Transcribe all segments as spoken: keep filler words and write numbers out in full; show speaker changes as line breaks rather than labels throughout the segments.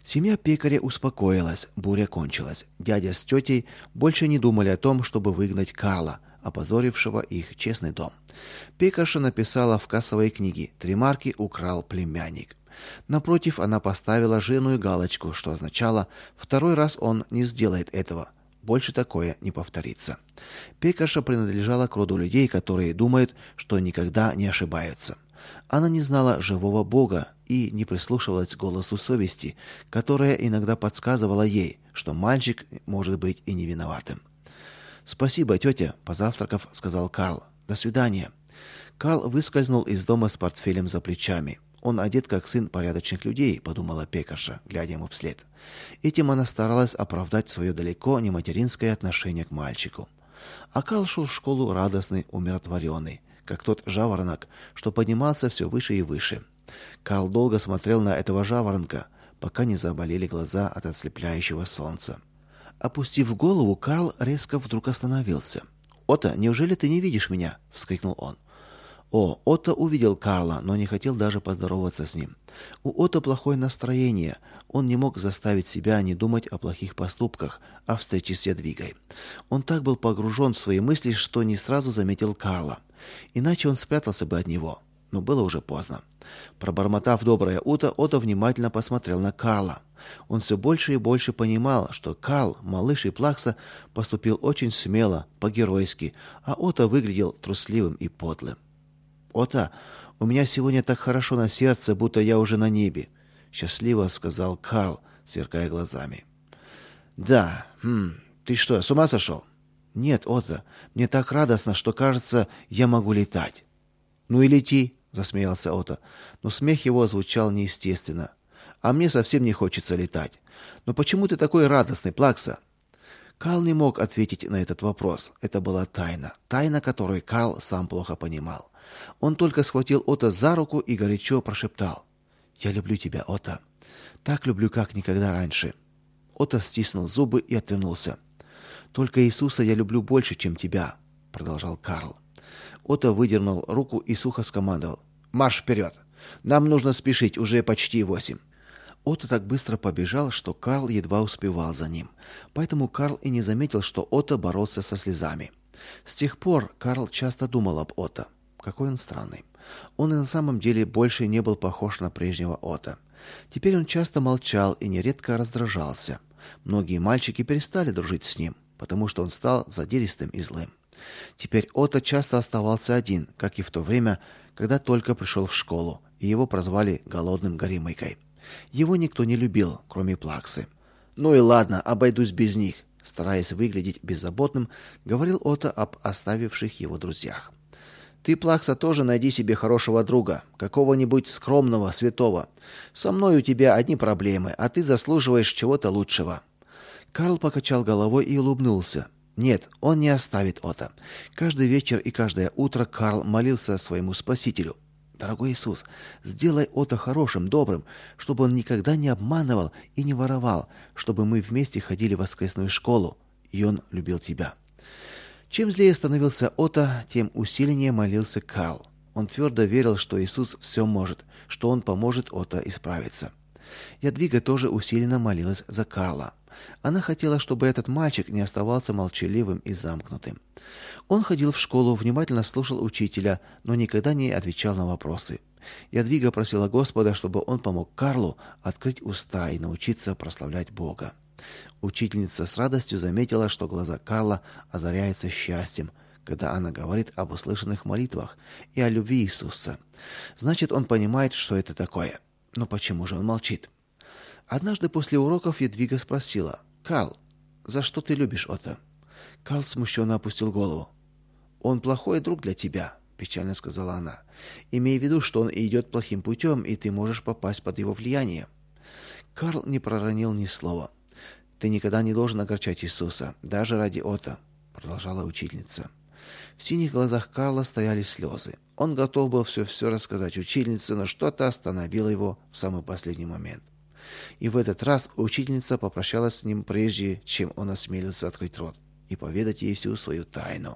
Семья пекаря успокоилась, буря кончилась. Дядя с тетей больше не думали о том, чтобы выгнать Карла, опозорившего их честный дом. Пекарша написала в кассовой книге: «Три марки украл племянник». Напротив, она поставила жирную галочку, что означало: второй раз он не сделает этого. Больше такое не повторится. Пекарша принадлежала к роду людей, которые думают, что никогда не ошибаются. Она не знала живого Бога и не прислушивалась к голосу совести, которая иногда подсказывала ей, что мальчик может быть и не виноватым. «Спасибо, тетя», — позавтракав, сказал Карл. «До свидания». Карл выскользнул из дома с портфелем за плечами. «Он одет как сын порядочных людей», — подумала пекарша, глядя ему вслед. Этим она старалась оправдать свое далеко не материнское отношение к мальчику. А Карл шел в школу радостный, умиротворенный, как тот жаворонок, что поднимался все выше и выше. Карл долго смотрел на этого жаворонка, пока не заболели глаза от ослепляющего солнца. Опустив голову, Карл резко вдруг остановился. «Отто, неужели ты не видишь меня?» — вскрикнул он. О, Отто увидел Карла, но не хотел даже поздороваться с ним. У Отто плохое настроение. Он не мог заставить себя не думать о плохих поступках, о встрече с Ядвигой. Он так был погружен в свои мысли, что не сразу заметил Карла. Иначе он спрятался бы от него. Но было уже поздно. Пробормотав доброе утро, Отто внимательно посмотрел на Карла. Он все больше и больше понимал, что Карл, малыш и плакса, поступил очень смело, по-геройски, а Отто выглядел трусливым и подлым. «Отто, у меня сегодня так хорошо на сердце, будто я уже на небе», — счастливо сказал Карл, сверкая глазами. «Да, хм, ты что, с ума сошел?» «Нет, Отто, мне так радостно, что, кажется, я могу летать». «Ну и лети», — засмеялся Отто, но смех его звучал неестественно. «А мне совсем не хочется летать. Но почему ты такой радостный, плакса?» Карл не мог ответить на этот вопрос. Это была тайна, тайна, которую Карл сам плохо понимал. Он только схватил Отто за руку и горячо прошептал: «Я люблю тебя, Отто. Так люблю, как никогда раньше». Отто стиснул зубы и отвернулся. «Только Иисуса я люблю больше, чем тебя», — продолжал Карл. Отто выдернул руку и сухо скомандовал: «Марш вперед! Нам нужно спешить, уже почти восемь». Отто так быстро побежал, что Карл едва успевал за ним. Поэтому Карл и не заметил, что Отто боролся со слезами. С тех пор Карл часто думал об Отто. Какой он странный. Он и на самом деле больше не был похож на прежнего Отто. Теперь он часто молчал и нередко раздражался. Многие мальчики перестали дружить с ним, потому что он стал задиристым и злым. Теперь Отто часто оставался один, как и в то время, когда только пришел в школу, и его прозвали голодным горемыкой. Его никто не любил, кроме плаксы. «Ну и ладно, обойдусь без них», — стараясь выглядеть беззаботным, говорил Отто об оставивших его друзьях. «Ты, плакса, тоже найди себе хорошего друга, какого-нибудь скромного, святого. Со мной у тебя одни проблемы, а ты заслуживаешь чего-то лучшего». Карл покачал головой и улыбнулся. Нет, он не оставит Отто. Каждый вечер и каждое утро Карл молился своему Спасителю: «Дорогой Иисус, сделай Отто хорошим, добрым, чтобы он никогда не обманывал и не воровал, чтобы мы вместе ходили в воскресную школу, и он любил тебя». Чем злее становился Отто, тем усиленнее молился Карл. Он твердо верил, что Иисус все может, что он поможет Отто исправиться. Ядвига тоже усиленно молилась за Карла. Она хотела, чтобы этот мальчик не оставался молчаливым и замкнутым. Он ходил в школу, внимательно слушал учителя, но никогда не отвечал на вопросы. Ядвига просила Господа, чтобы он помог Карлу открыть уста и научиться прославлять Бога. Учительница с радостью заметила, что глаза Карла озаряются счастьем, когда она говорит об услышанных молитвах и о любви Иисуса. Значит, он понимает, что это такое. Но почему же он молчит? Однажды после уроков Ядвига спросила: «Карл, за что ты любишь Отто?» Карл смущенно опустил голову. «Он плохой друг для тебя», — печально сказала она. «Имей в виду, что он идет плохим путем, и ты можешь попасть под его влияние». Карл не проронил ни слова. «Ты никогда не должен огорчать Иисуса, даже ради Отто», — продолжала учительница. В синих глазах Карла стояли слезы. Он готов был все-все рассказать учительнице, но что-то остановило его в самый последний момент. И в этот раз учительница попрощалась с ним прежде, чем он осмелился открыть рот и поведать ей всю свою тайну.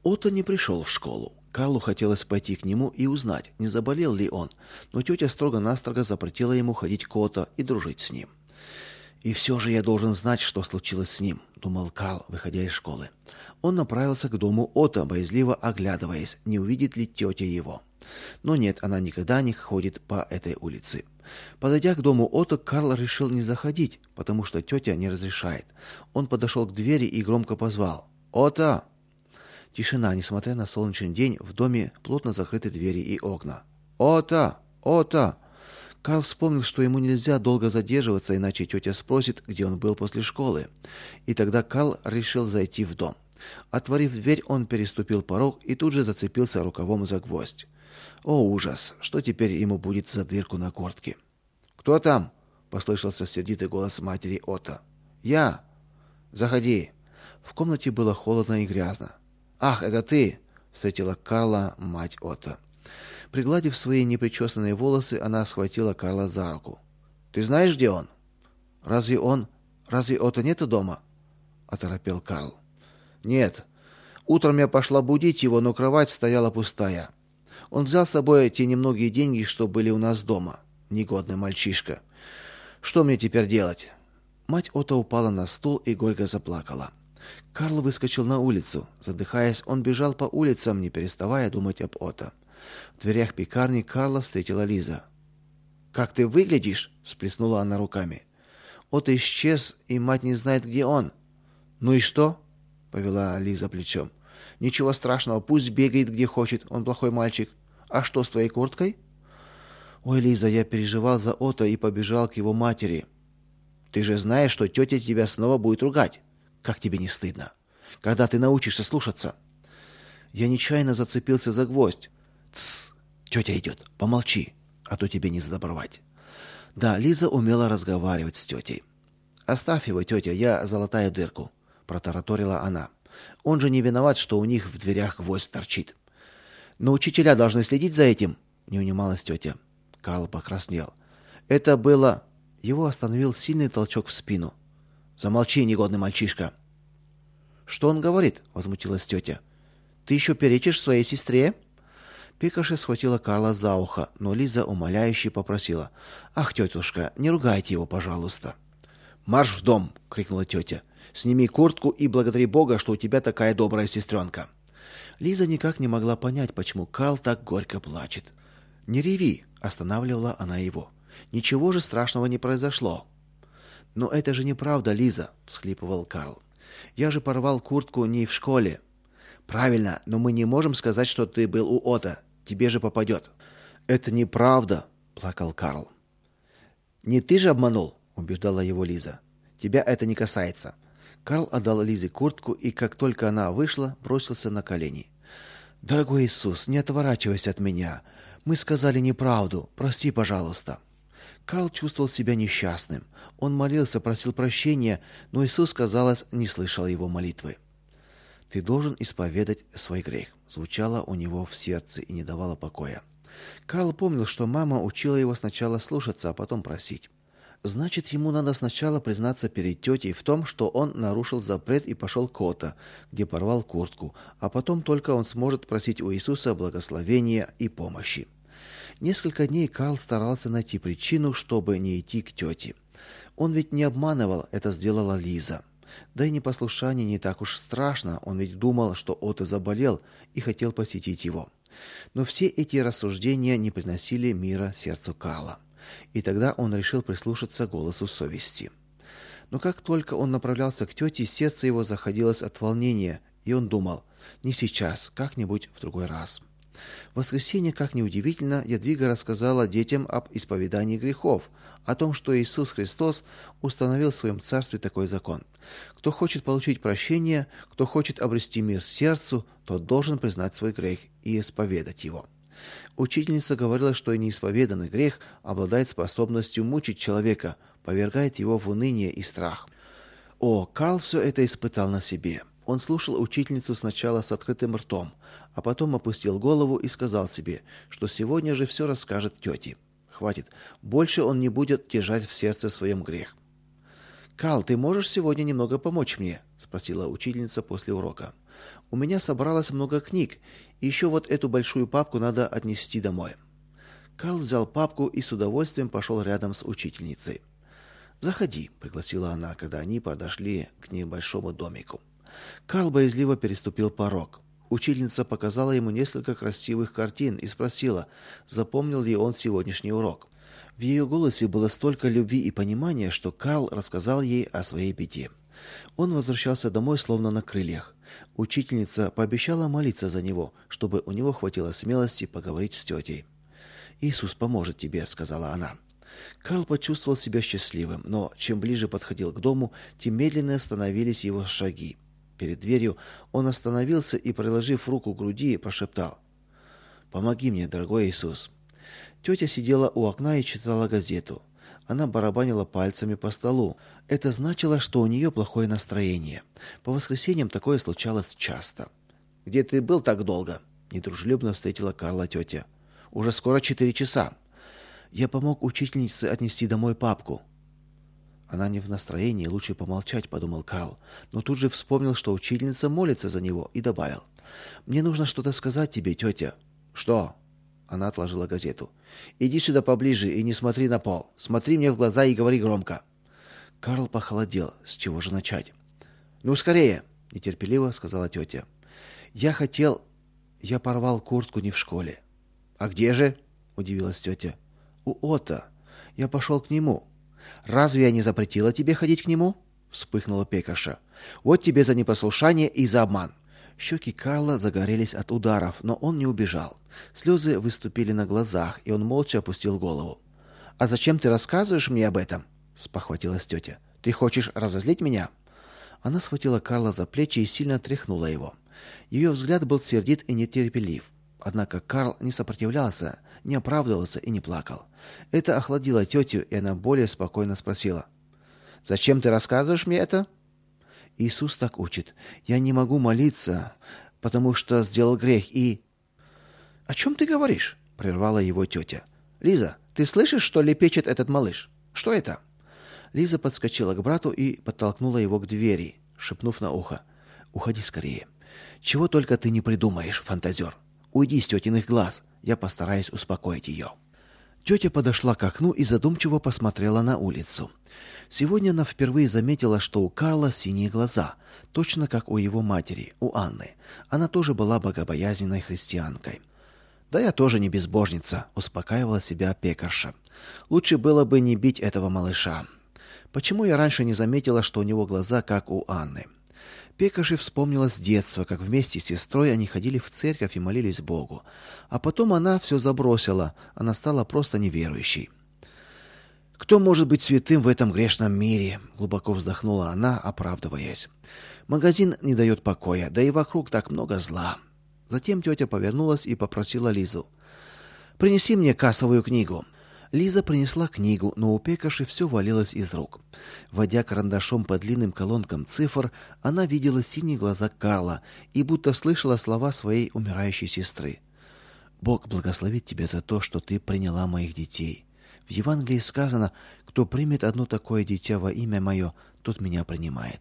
Отто не пришел в школу. Карлу хотелось пойти к нему и узнать, не заболел ли он, но тетя строго-настрого запретила ему ходить к Отто и дружить с ним. «И все же я должен знать, что случилось с ним», — думал Карл, выходя из школы. Он направился к дому Отто, боязливо оглядываясь, не увидит ли тетя его. Но нет, она никогда не ходит по этой улице. Подойдя к дому Отто, Карл решил не заходить, потому что тетя не разрешает. Он подошел к двери и громко позвал: «Отто!» Тишина, несмотря на солнечный день, в доме плотно закрыты двери и окна. «Отто! Отто!» Карл вспомнил, что ему нельзя долго задерживаться, иначе тетя спросит, где он был после школы. И тогда Карл решил зайти в дом. Отворив дверь, он переступил порог и тут же зацепился рукавом за гвоздь. О, ужас! Что теперь ему будет за дырку на куртке? «Кто там?» — послышался сердитый голос матери Отто. «Я!» «Заходи!» В комнате было холодно и грязно. «Ах, это ты!» — встретила Карла мать Отто. Пригладив свои непричесанные волосы, она схватила Карла за руку. «Ты знаешь, где он?» «Разве он... Разве Отто нету дома?» — оторопел Карл. «Нет. Утром я пошла будить его, но кровать стояла пустая. Он взял с собой те немногие деньги, что были у нас дома. Негодный мальчишка. Что мне теперь делать?» Мать Отто упала на стул и горько заплакала. Карл выскочил на улицу. Задыхаясь, он бежал по улицам, не переставая думать об Отто. В дверях пекарни Карла встретила Лиза. «Как ты выглядишь?» – сплеснула она руками. «Отто исчез, и мать не знает, где он». «Ну и что?» – повела Лиза плечом. «Ничего страшного, пусть бегает где хочет, он плохой мальчик. А что с твоей курткой?» «Ой, Лиза, я переживал за Отто и побежал к его матери». «Ты же знаешь, что тетя тебя снова будет ругать. Как тебе не стыдно? Когда ты научишься слушаться?» «Я нечаянно зацепился за гвоздь». «Тссс, тетя идет, помолчи, а то тебе не сдобровать». Да, Лиза умела разговаривать с тетей. «Оставь его, тетя, я залатаю дырку», — протараторила она. «Он же не виноват, что у них в дверях гвоздь торчит». «Но учителя должны следить за этим», — не унималась тетя. Карл покраснел. «Это было...» Его остановил сильный толчок в спину. «Замолчи, негодный мальчишка». «Что он говорит?» — возмутилась тетя. «Ты еще перечишь своей сестре?» Пекарша схватила Карла за ухо, но Лиза умоляюще попросила: «Ах, тетушка, не ругайте его, пожалуйста». «Марш в дом!» — крикнула тетя. «Сними куртку и благодари Бога, что у тебя такая добрая сестренка». Лиза никак не могла понять, почему Карл так горько плачет. «Не реви!» — останавливала она его. «Ничего же страшного не произошло». «Но это же неправда, Лиза!» — всхлипывал Карл. «Я же порвал куртку не в школе». «Правильно, но мы не можем сказать, что ты был у Отто. Тебе же попадет». «Это неправда», — плакал Карл. «Не ты же обманул», — убеждала его Лиза. «Тебя это не касается». Карл отдал Лизе куртку и, как только она вышла, бросился на колени. «Дорогой Иисус, не отворачивайся от меня. Мы сказали неправду. Прости, пожалуйста». Карл чувствовал себя несчастным. Он молился, просил прощения, но Иисус, казалось, не слышал его молитвы. «Ты должен исповедать свой грех», звучало у него в сердце и не давало покоя. Карл помнил, что мама учила его сначала слушаться, а потом просить. Значит, ему надо сначала признаться перед тетей в том, что он нарушил запрет и пошел к Отто, где порвал куртку, а потом только он сможет просить у Иисуса благословения и помощи. Несколько дней Карл старался найти причину, чтобы не идти к тете. Он ведь не обманывал, это сделала Лиза. Да и непослушание не так уж страшно, он ведь думал, что Отто заболел и хотел посетить его. Но все эти рассуждения не приносили мира сердцу Карла. И тогда он решил прислушаться к голосу совести. Но как только он направлялся к тете, сердце его заходилось от волнения, и он думал: не сейчас, как-нибудь в другой раз. В воскресенье, как ни удивительно, Ядвига рассказала детям об исповедании грехов, о том, что Иисус Христос установил в своем царстве такой закон. Кто хочет получить прощение, кто хочет обрести мир сердцу, тот должен признать свой грех и исповедать его. Учительница говорила, что и неисповеданный грех обладает способностью мучить человека, повергает его в уныние и страх. О, Карл все это испытал на себе. Он слушал учительницу сначала с открытым ртом, а потом опустил голову и сказал себе, что сегодня же все расскажет тете. Хватит, больше он не будет держать в сердце своем грех. «Карл, ты можешь сегодня немного помочь мне?» – спросила учительница после урока. «У меня собралось много книг, и еще вот эту большую папку надо отнести домой». Карл взял папку и с удовольствием пошел рядом с учительницей. «Заходи», – пригласила она, когда они подошли к небольшому домику. Карл боязливо переступил порог. Учительница показала ему несколько красивых картин и спросила, запомнил ли он сегодняшний урок. В ее голосе было столько любви и понимания, что Карл рассказал ей о своей беде. Он возвращался домой словно на крыльях. Учительница пообещала молиться за него, чтобы у него хватило смелости поговорить с тетей. «Иисус поможет тебе», — сказала она. Карл почувствовал себя счастливым, но чем ближе подходил к дому, тем медленнее становились его шаги. Перед дверью он остановился и, приложив руку к груди, прошептал: «Помоги мне, дорогой Иисус». Тетя сидела у окна и читала газету. Она барабанила пальцами по столу. Это значило, что у нее плохое настроение. По воскресеньям такое случалось часто. «Где ты был так долго?» – недружелюбно встретила Карла тетя. «Уже скоро четыре часа». «Я помог учительнице отнести домой папку». «Она не в настроении, лучше помолчать», – подумал Карл, но тут же вспомнил, что учительница молится за него, и добавил: «Мне нужно что-то сказать тебе, тетя». «Что?» Она отложила газету. «Иди сюда поближе и не смотри на пол. Смотри мне в глаза и говори громко». Карл похолодел. С чего же начать? «Ну, скорее!» – нетерпеливо сказала тетя. «Я хотел... Я порвал куртку не в школе». «А где же?» – удивилась тетя. «У Отто. Я пошел к нему». «Разве я не запретила тебе ходить к нему?» – вспыхнула Пекарша. «Вот тебе за непослушание и за обман». Щеки Карла загорелись от ударов, но он не убежал. Слезы выступили на глазах, и он молча опустил голову. «А зачем ты рассказываешь мне об этом?» – спохватилась тетя. «Ты хочешь разозлить меня?» Она схватила Карла за плечи и сильно тряхнула его. Ее взгляд был сердит и нетерпелив. Однако Карл не сопротивлялся, не оправдывался и не плакал. Это охладило тетю, и она более спокойно спросила: «Зачем ты рассказываешь мне это?» «Иисус так учит. Я не могу молиться, потому что сделал грех и...» «О чем ты говоришь?» – прервала его тетя. «Лиза, ты слышишь, что лепечет этот малыш? Что это?» Лиза подскочила к брату и подтолкнула его к двери, шепнув на ухо: «Уходи скорее. Чего только ты не придумаешь, фантазер. Уйди с тетиных глаз. Я постараюсь успокоить ее». Тетя подошла к окну и задумчиво посмотрела на улицу. Сегодня она впервые заметила, что у Карла синие глаза, точно как у его матери, у Анны. Она тоже была богобоязненной христианкой. «Да я тоже не безбожница», – успокаивала себя Пекарша. «Лучше было бы не бить этого малыша. Почему я раньше не заметила, что у него глаза как у Анны?» Пекарше вспомнилось детство, как вместе с сестрой они ходили в церковь и молились Богу. А потом она все забросила, она стала просто неверующей. «Кто может быть святым в этом грешном мире?» – глубоко вздохнула она, оправдываясь. «Магазин не дает покоя, да и вокруг так много зла». Затем тетя повернулась и попросила Лизу: «Принеси мне кассовую книгу». Лиза принесла книгу, но у Пекарши все валилось из рук. Водя карандашом по длинным колонкам цифр, она видела синие глаза Карла и будто слышала слова своей умирающей сестры. «Бог благословит тебя за то, что ты приняла моих детей. В Евангелии сказано: кто примет одно такое дитя во имя мое, тот меня принимает».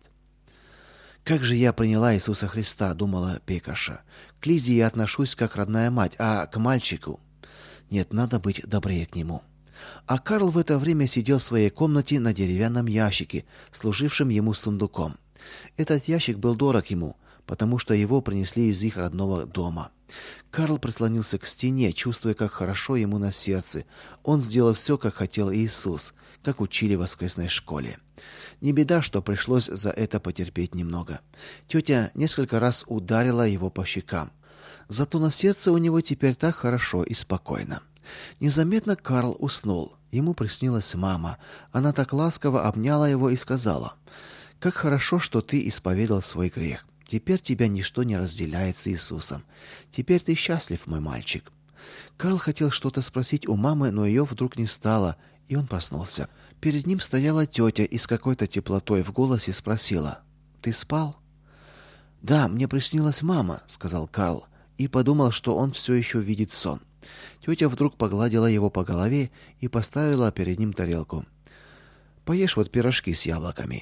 «Как же я приняла Иисуса Христа», — думала Пекарша. «К Лизе я отношусь как родная мать, а к мальчику... Нет, надо быть добрее к нему». А Карл в это время сидел в своей комнате на деревянном ящике, служившем ему сундуком. Этот ящик был дорог ему, потому что его принесли из их родного дома. Карл прислонился к стене, чувствуя, как хорошо ему на сердце. Он сделал все, как хотел Иисус, как учили в воскресной школе. Не беда, что пришлось за это потерпеть немного. Тетя несколько раз ударила его по щекам. Зато на сердце у него теперь так хорошо и спокойно. Незаметно Карл уснул. Ему приснилась мама. Она так ласково обняла его и сказала: «Как хорошо, что ты исповедал свой грех. Теперь тебя ничто не разделяет с Иисусом. Теперь ты счастлив, мой мальчик». Карл хотел что-то спросить у мамы, но ее вдруг не стало, и он проснулся. Перед ним стояла тетя и с какой-то теплотой в голосе спросила: «Ты спал?» «Да, мне приснилась мама», — сказал Карл, и подумал, что он все еще видит сон. Тетя вдруг погладила его по голове и поставила перед ним тарелку. «Поешь вот пирожки с яблоками».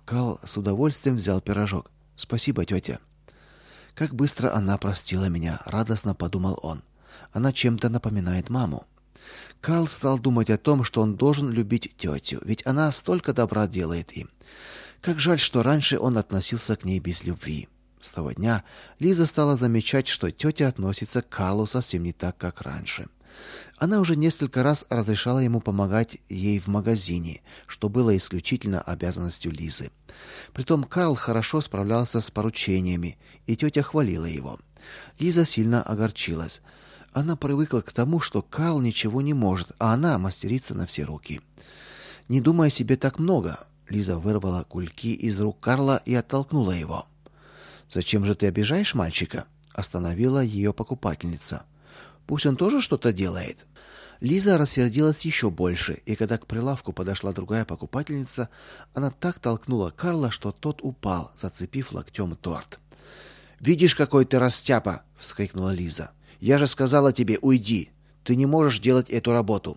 Карл с удовольствием взял пирожок. «Спасибо, тетя». «Как быстро она простила меня», — радостно подумал он. «Она чем-то напоминает маму». Карл стал думать о том, что он должен любить тетю, ведь она столько добра делает им. Как жаль, что раньше он относился к ней без любви. С того дня Лиза стала замечать, что тетя относится к Карлу совсем не так, как раньше. Она уже несколько раз разрешала ему помогать ей в магазине, что было исключительно обязанностью Лизы. Притом Карл хорошо справлялся с поручениями, и тетя хвалила его. Лиза сильно огорчилась. Она привыкла к тому, что Карл ничего не может, а она мастерица на все руки. «Не думай о себе так много», — Лиза вырвала кульки из рук Карла и оттолкнула его. «Зачем же ты обижаешь мальчика?» — остановила ее покупательница. «Пусть он тоже что-то делает». Лиза рассердилась еще больше, и когда к прилавку подошла другая покупательница, она так толкнула Карла, что тот упал, зацепив локтем торт. «Видишь, какой ты растяпа!» — вскрикнула Лиза. «Я же сказала тебе, уйди! Ты не можешь делать эту работу!»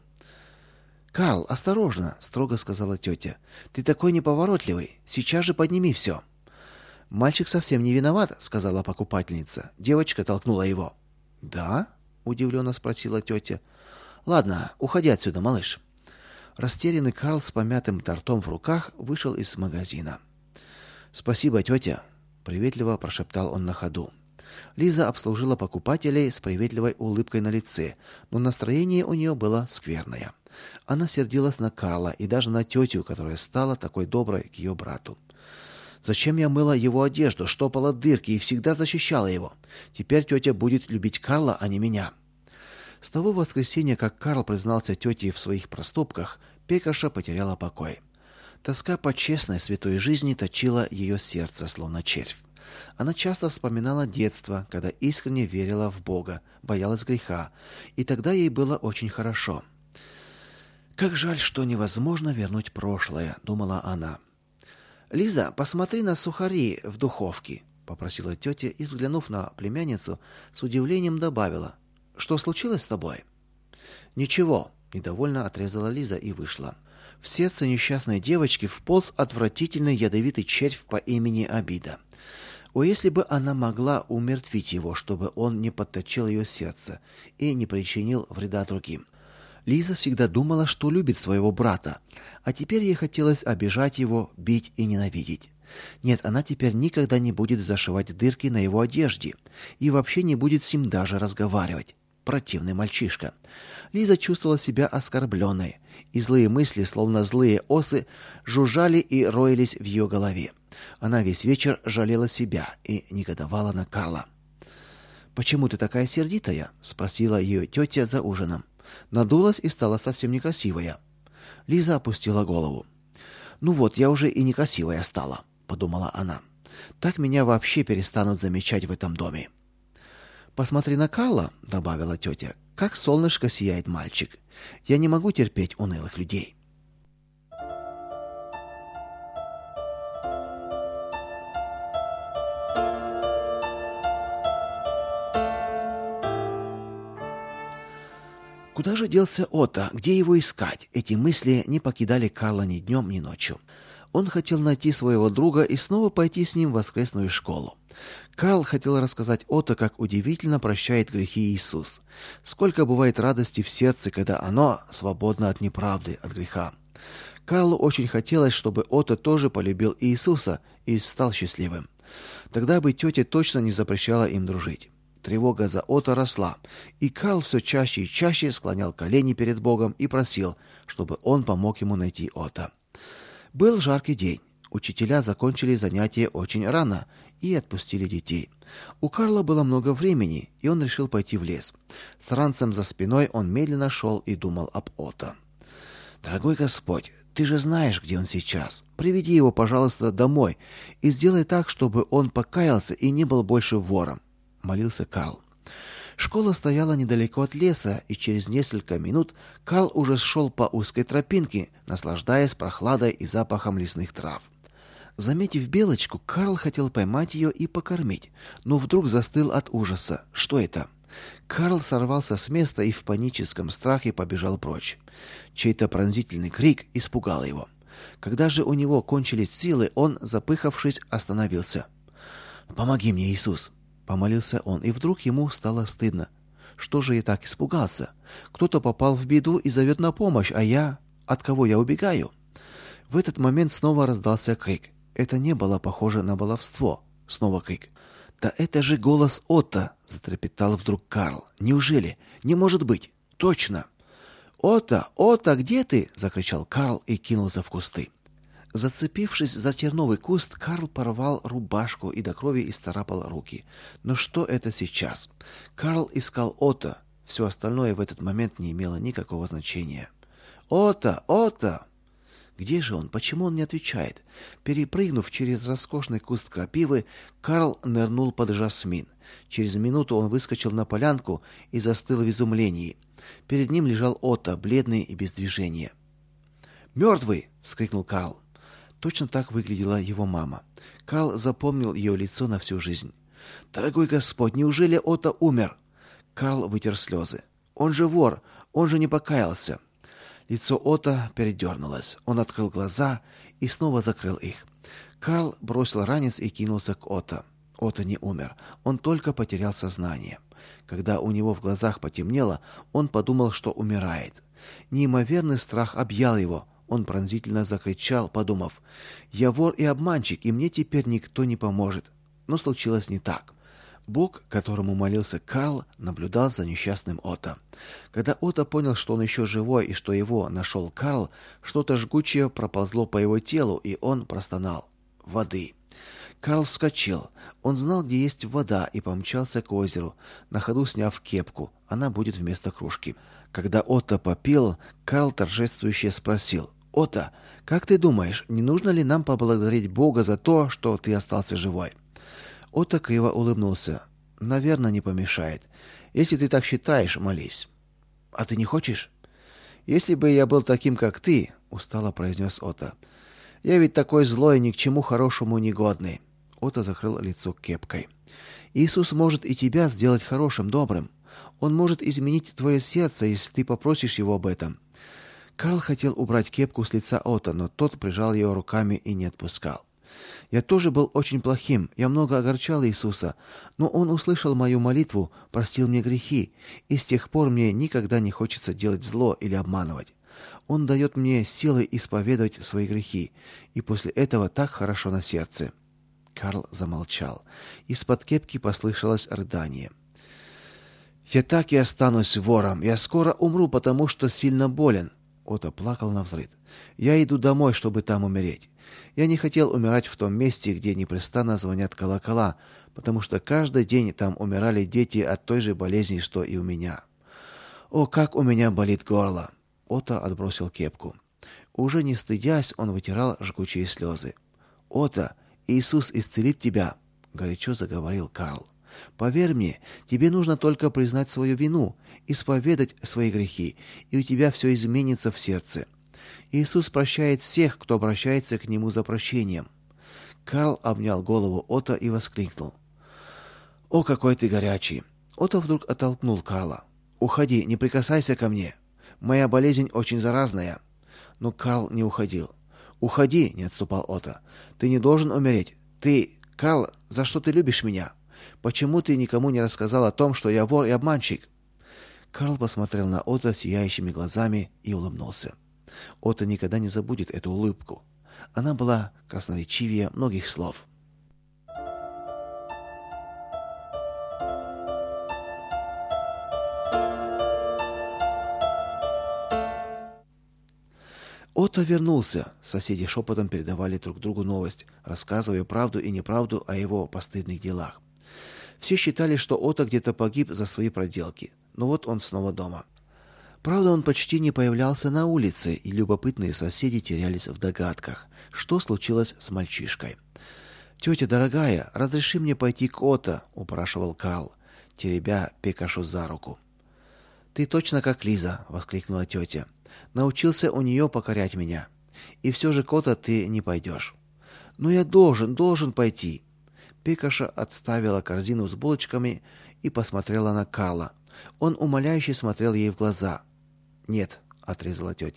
«Карл, осторожно!» — строго сказала тетя. «Ты такой неповоротливый! Сейчас же подними все!» «Мальчик совсем не виноват», — сказала покупательница. «Девочка толкнула его». «Да?» — удивленно спросила тетя. «Ладно, уходи отсюда, малыш». Растерянный Карл с помятым тортом в руках вышел из магазина. «Спасибо, тетя», — приветливо прошептал он на ходу. Лиза обслужила покупателей с приветливой улыбкой на лице, но настроение у нее было скверное. Она сердилась на Карла и даже на тетю, которая стала такой доброй к ее брату. «Зачем я мыла его одежду, штопала дырки и всегда защищала его? Теперь тетя будет любить Карла, а не меня». С того воскресенья, как Карл признался тете в своих проступках, пекарша потеряла покой. Тоска по честной, святой жизни точила ее сердце, словно червь. Она часто вспоминала детство, когда искренне верила в Бога, боялась греха, и тогда ей было очень хорошо. «Как жаль, что невозможно вернуть прошлое», — думала она. «Лиза, посмотри на сухари в духовке», — попросила тетя и, взглянув на племянницу, с удивлением добавила: «Что случилось с тобой?» «Ничего», — недовольно отрезала Лиза и вышла. В сердце несчастной девочки вполз отвратительный ядовитый червь по имени Обида. О, если бы она могла умертвить его, чтобы он не подточил ее сердце и не причинил вреда другим. Лиза всегда думала, что любит своего брата, а теперь ей хотелось обижать его, бить и ненавидеть. Нет, она теперь никогда не будет зашивать дырки на его одежде и вообще не будет с ним даже разговаривать. Противный мальчишка. Лиза чувствовала себя оскорбленной, и злые мысли, словно злые осы, жужжали и роились в ее голове. Она весь вечер жалела себя и негодовала на Карла. «Почему ты такая сердитая?» — спросила ее тетя за ужином. Надулась и стала совсем некрасивая. Лиза опустила голову. «Ну вот, я уже и некрасивая стала», — подумала она. «Так меня вообще перестанут замечать в этом доме». «Посмотри на Карла», — добавила тетя, — «как солнышко сияет мальчик. Я не могу терпеть унылых людей». Куда же делся Отто? Где его искать? Эти мысли не покидали Карла ни днем, ни ночью. Он хотел найти своего друга и снова пойти с ним в воскресную школу. Карл хотел рассказать Отто, как удивительно прощает грехи Иисус. Сколько бывает радости в сердце, когда оно свободно от неправды, от греха. Карлу очень хотелось, чтобы Отто тоже полюбил Иисуса и стал счастливым. Тогда бы тетя точно не запрещала им дружить. Тревога за Отто росла, и Карл все чаще и чаще склонял колени перед Богом и просил, чтобы он помог ему найти Отто. Был жаркий день. Учителя закончили занятия очень рано и отпустили детей. У Карла было много времени, и он решил пойти в лес. С ранцем за спиной он медленно шел и думал об Отто. «Дорогой Господь, ты же знаешь, где он сейчас. Приведи его, пожалуйста, домой и сделай так, чтобы он покаялся и не был больше вором», — молился Карл. Школа стояла недалеко от леса, и через несколько минут Карл уже шел по узкой тропинке, наслаждаясь прохладой и запахом лесных трав. Заметив белочку, Карл хотел поймать ее и покормить, но вдруг застыл от ужаса. Что это? Карл сорвался с места и в паническом страхе побежал прочь. Чей-то пронзительный крик испугал его. Когда же у него кончились силы, он, запыхавшись, остановился. «Помоги мне, Иисус!» — помолился он, и вдруг ему стало стыдно. Что же я так испугался? Кто-то попал в беду и зовет на помощь, а я... От кого я убегаю? В этот момент снова раздался крик. Это не было похоже на баловство. Снова крик. «Да это же голос Отто!» — затрепетал вдруг Карл. «Неужели? Не может быть! Точно!» «Отто! Отто, где ты?» — закричал Карл и кинулся в кусты. Зацепившись за терновый куст, Карл порвал рубашку и до крови исцарапал руки. Но что это сейчас? Карл искал Отто. Все остальное в этот момент не имело никакого значения. «Отто! Отто!» Где же он? Почему он не отвечает? Перепрыгнув через роскошный куст крапивы, Карл нырнул под жасмин. Через минуту он выскочил на полянку и застыл в изумлении. Перед ним лежал Отто, бледный и без движения. «Мертвый!» — вскрикнул Карл. Точно так выглядела его мама. Карл запомнил ее лицо на всю жизнь. «Дорогой Господь, неужели Отто умер?» Карл вытер слезы. «Он же вор! Он же не покаялся!» Лицо Отто передернулось. Он открыл глаза и снова закрыл их. Карл бросил ранец и кинулся к Отто. Отто не умер. Он только потерял сознание. Когда у него в глазах потемнело, он подумал, что умирает. Неимоверный страх объял его. Он пронзительно закричал, подумав: «Я вор и обманщик, и мне теперь никто не поможет». Но случилось не так. Бог, которому молился Карл, наблюдал за несчастным Отто. Когда Отто понял, что он еще живой и что его нашел Карл, что-то жгучее проползло по его телу, и он простонал: «Воды!». Карл вскочил. Он знал, где есть вода, и помчался к озеру, на ходу сняв кепку. Она будет вместо кружки. Когда Отто попил, Карл торжествующе спросил: «Отто, как ты думаешь, не нужно ли нам поблагодарить Бога за то, что ты остался живой?» Отто криво улыбнулся. «Наверное, не помешает. Если ты так считаешь, молись». «А ты не хочешь?» «Если бы я был таким, как ты», — устало произнес Отто. «Я ведь такой злой, ни к чему хорошему не годный». Отто закрыл лицо кепкой. «Иисус может и тебя сделать хорошим, добрым. Он может изменить твое сердце, если ты попросишь его об этом». Карл хотел убрать кепку с лица Отто, но тот прижал ее руками и не отпускал. «Я тоже был очень плохим, я много огорчал Иисуса, но Он услышал мою молитву, простил мне грехи, и с тех пор мне никогда не хочется делать зло или обманывать. Он дает мне силы исповедовать свои грехи, и после этого так хорошо на сердце». Карл замолчал. Из-под кепки послышалось рыдание. «Я так и останусь вором, я скоро умру, потому что сильно болен». Отто плакал навзрыд. «Я иду домой, чтобы там умереть. Я не хотел умирать в том месте, где непрестанно звонят колокола, потому что каждый день там умирали дети от той же болезни, что и у меня. О, как у меня болит горло!» Отто отбросил кепку. Уже не стыдясь, он вытирал жгучие слезы. «Отто, Иисус исцелит тебя», — горячо заговорил Карл. «Поверь мне, тебе нужно только признать свою вину, исповедать свои грехи, и у тебя все изменится в сердце. Иисус прощает всех, кто обращается к Нему за прощением». Карл обнял голову Отто и воскликнул: «О, какой ты горячий!» Отто вдруг оттолкнул Карла. «Уходи, не прикасайся ко мне. Моя болезнь очень заразная». Но Карл не уходил. «Уходи», — не отступал Отто. «Ты не должен умереть. Ты, Карл, за что ты любишь меня? Почему ты никому не рассказал о том, что я вор и обманщик?» Карл посмотрел на Отто сияющими глазами и улыбнулся. Отто никогда не забудет эту улыбку. Она была красноречивее многих слов. Отто вернулся. Соседи шепотом передавали друг другу новость, рассказывая правду и неправду о его постыдных делах. Все считали, что Отто где-то погиб за свои проделки. Но вот он снова дома. Правда, он почти не появлялся на улице, и любопытные соседи терялись в догадках, что случилось с мальчишкой. «Тетя дорогая, разреши мне пойти к Отто», — упрашивал Карл, теребя Пекашу за руку. «Ты точно как Лиза», — воскликнула тетя. «Научился у нее покорять меня. И все же к Отто ты не пойдешь». «Но я должен, должен пойти». Пекаша отставила корзину с булочками и посмотрела на Карла. Он умоляюще смотрел ей в глаза. «Нет», — отрезала тетя.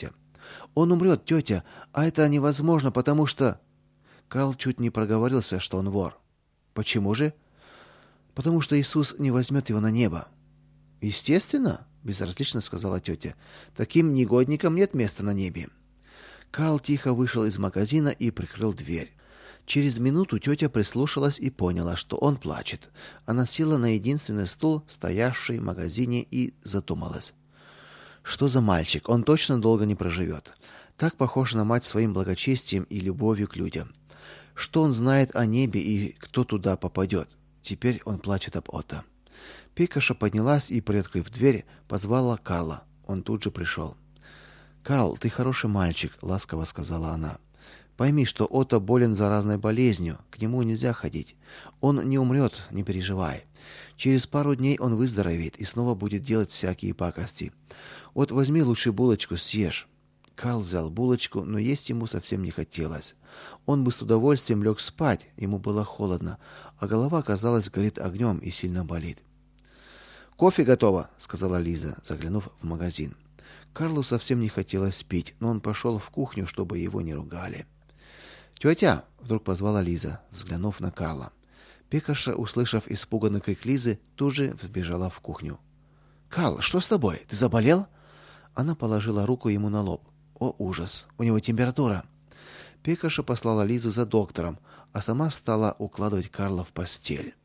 Он умрет, тетя, а это невозможно, потому что...» Карл чуть не проговорился, что он вор. «Почему же?» «Потому что Иисус не возьмет его на небо». «Естественно», — безразлично сказала тетя. «Таким негодникам нет места на небе». Карл тихо вышел из магазина и прикрыл дверь. Через минуту тетя прислушалась и поняла, что он плачет. Она села на единственный стул, стоявший в магазине, и задумалась. Что за мальчик? Он точно долго не проживет. Так похож на мать своим благочестием и любовью к людям. Что он знает о небе и кто туда попадет? Теперь он плачет об Отто. Пекаша поднялась и, приоткрыв дверь, позвала Карла. Он тут же пришел. «Карл, ты хороший мальчик», — ласково сказала она. «Пойми, что Отто болен заразной болезнью, к нему нельзя ходить. Он не умрет, не переживай. Через пару дней он выздоровеет и снова будет делать всякие пакости. Вот возьми лучше булочку, съешь». Карл взял булочку, но есть ему совсем не хотелось. Он бы с удовольствием лег спать, ему было холодно, а голова, казалось, горит огнем и сильно болит. «Кофе готово», — сказала Лиза, заглянув в магазин. Карлу совсем не хотелось пить, но он пошел в кухню, чтобы его не ругали. «Тетя!» — вдруг позвала Лиза, взглянув на Карла. Пекаша, услышав испуганный крик Лизы, тут же вбежала в кухню. «Карл, что с тобой? Ты заболел?» Она положила руку ему на лоб. О, ужас! У него температура. Пекаша послала Лизу за доктором, а сама стала укладывать Карла в постель.